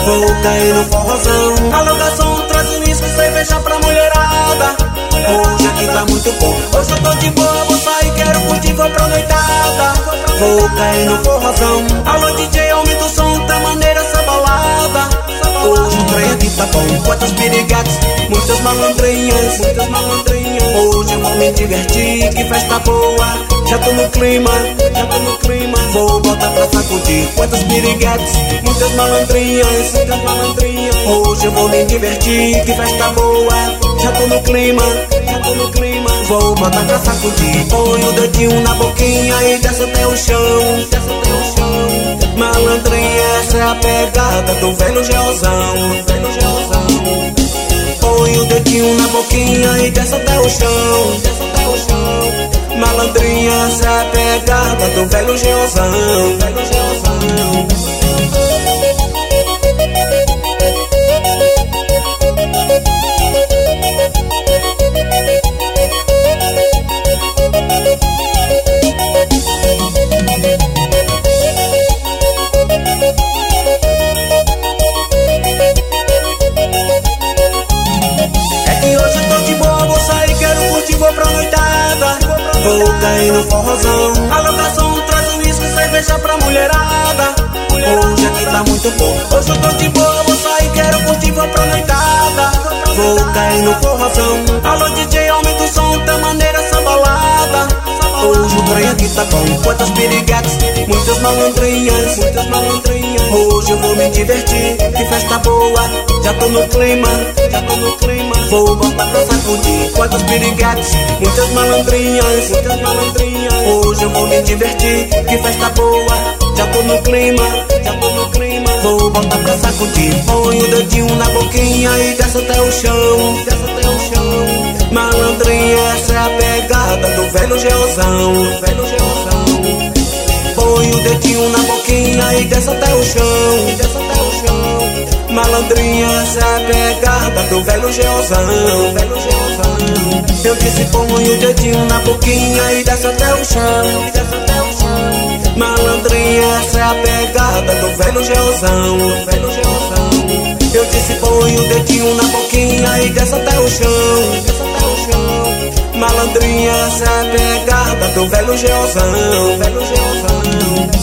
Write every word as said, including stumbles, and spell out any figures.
Vou cair no forrozão. Alô garçom, traz um uísque, cerveja pra mulherada. Hoje aqui tá muito bom. Hoje eu tô de boa, vou sair, quero curtir, vou pra noitada. Vou cair no forrozão. Alô D J, aumenta o som, tá maneira essa balada. Hoje o trem aqui tá bom. Quantas piriguetes, muitas malandrinhas, muitas malandrinhas. Hoje eu vou me divertir, que festa boa. Já tô no clima, já tô no clima. Vou botar pra sacudir. Quantas piriguetes, muitas malandrinhas, muitas malandrinhas. Hoje eu vou me divertir, que festa boa. Já tô no clima, já tô no clima. Vou botar pra sacudir. Põe o dedinho na boquinha e desce até o chão, desce até o chão. Malandrinha, essa é a pegada do velho Geozão, velho Geozão. Põe o dedinho na boquinha e desce até o chão, desce até o chão. Malandrinha, essa é a pegada do velho Geozão, velho Geozão. Vou cair no forrozão. Alô garçom, traz um uísque, cerveja pra mulherada. Hoje aqui tá muito bom. Hoje eu tô de boa, vou sair, quero curtir, vou pra noitada. Vou cair no forrozão. Alô D J, aumenta o som, tá maneira essa balada. Hoje o trem aqui tá bom. Quantas piriguetes, muitas malandrinhas, muitas malandrinhas. Hoje eu vou me divertir, que festa boa. Já tô no clima, já tô no clima. Vou botar pra sacudir. Quantas piriguetes, muitas malandrinhas, muitas malandrinhas. Hoje eu vou me divertir, que festa boa. Já tô no clima, já tô no clima. Vou botar pra sacudir. Põe o dedinho na boquinha e desce até o chão, desce até o chão. Malandrinha, essa é a pegada do velho Geozão, velho Geozão. Põe o dedinho na boquinha e desce até o chão, desce até o chão. Malandrinha, essa é a pegada do velho Geozão, velho Geozão. Eu disse põe o dedinho na boquinha e desce até o chão, desce até o chão. Malandrinha, essa é a pegada do velho Geozão, velho Geozão. Eu disse põe o dedinho na boquinha e desce até o chão, desce até o chão. Malandrinha, essa é a pegada do velho Geozão, velho Geozão.